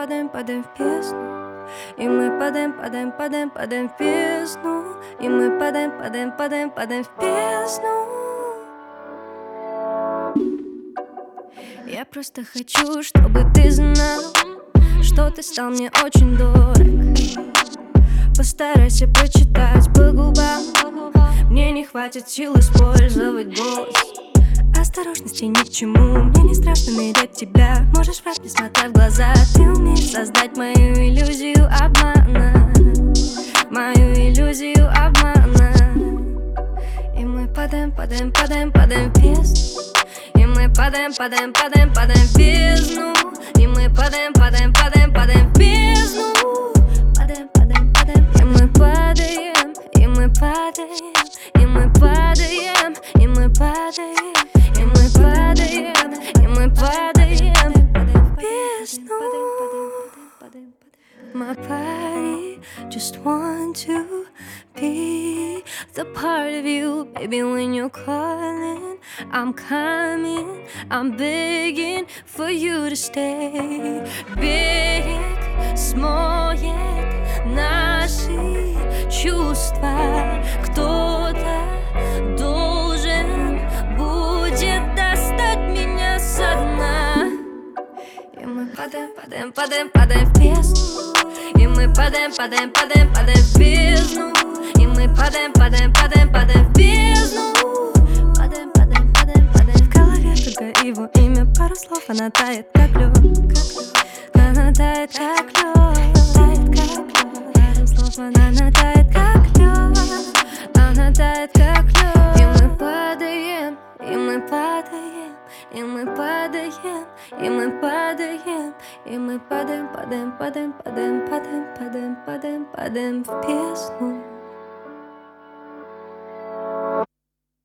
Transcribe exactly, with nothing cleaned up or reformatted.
падаем, падаем в бездну. И мы падаем, падаем, падаем, падаем в бездну. И мы падаем, падаем, падаем, падаем в бездну. Я просто хочу, чтобы ты знал, что ты стал мне очень дорог. Постарайся прочитать по губам. Мне не хватит сил использовать голос. Осторожности ни к чему, мне не страшно мерять тебя. Можешь врать, не смотря в глаза. Ты умеешь создать мою иллюзию обмана, мою иллюзию обмана. И мы падаем, падаем, падаем, падаем в бездну. И мы падаем, падаем, падаем, падаем в бездну. И мы падаем, падаем, падаем, падаем в бездну. Падаем, падаем, падаем, и мы падаем, и мы падаем, и мы падаем, и мы падаем, и мы падаем, и мы падаем в бездну. My body just want to be the part of you, baby. When you're calling, I'm coming, I'm begging for you to stay. Берег смоет наши чувства. Кто-то должен будет достать меня со дна. И мы падаем, падаем, падаем, падаем в бездну. И мы падаем, падаем, падаем, падаем в бездну. И мы падаем, падаем, падаем, падаем в бездну. Падаем, падаем, падаем, падаем. В голове только его имя, пару слов, она тает как лед. Она тает как лед, тает как лед. Пару слов, она тает как лед. Она тает как лед. И мы падаем, и мы падаем, и мы падаем, и мы падаем, и мы падаем, падаем, падаем, падаем, падаем, падаем, падаем, падаем в бездну.